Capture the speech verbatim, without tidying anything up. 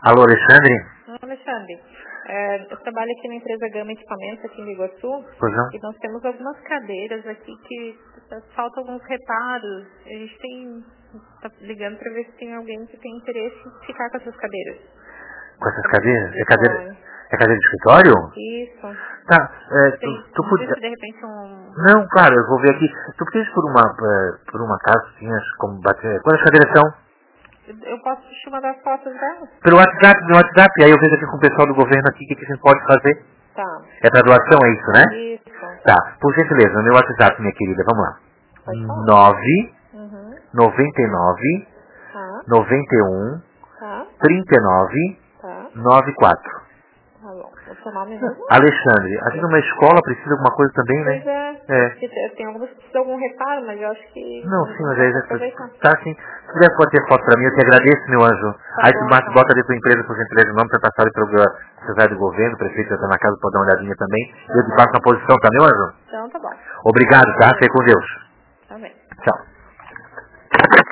Alô, Alexandre? Não, Alexandre, é, eu trabalho aqui na empresa Gama Equipamentos, aqui em Iguaçu, Pois não? e nós temos algumas cadeiras aqui que faltam alguns reparos. A gente tem, tá ligando para ver se tem alguém que tem interesse em ficar com essas cadeiras. Com essas cadeiras? É cadeira, Então, é cadeira de escritório? isso. Tá, é, tu, Tem, tu não podia... existe de repente um... Não, claro, eu vou ver aqui. Tu podias por uma, eh, por uma casa, tinhas como bater... Quantas cadeiras são? Eu posso te mandar as fotos delas? Pelo WhatsApp, no WhatsApp, aí eu vejo aqui com o pessoal do governo aqui o que, que a gente pode fazer. Tá. É para doação, é isso, né? Isso. Tá, por gentileza, no meu WhatsApp, minha querida, vamos lá. Pode falar. nove Uhum. noventa e nove Tá. noventa e um Tá. trinta e nove Tá. noventa e quatro. Tá bom. O seu nome mesmo? Alexandre, aqui numa escola precisa de alguma coisa também, né? Pois é. É. Que te- Tem algumas que precisam de algum reparo, mas eu acho que Não, sim, mas aí dá já pra aproveitar. tá sim. Se puder pode ter foto pra mim, eu te agradeço, meu anjo. Tá Aí tu bom, bate, então. bota ali tua empresa, por gentileza, o nome, pra passar ali pro secretário do governo, o prefeito já tá na casa, pode dar uma olhadinha também. Eu te passo na posição, tá, meu anjo? Então tá bom. Obrigado, tá? Fique com Deus. Tá bem. Tchau.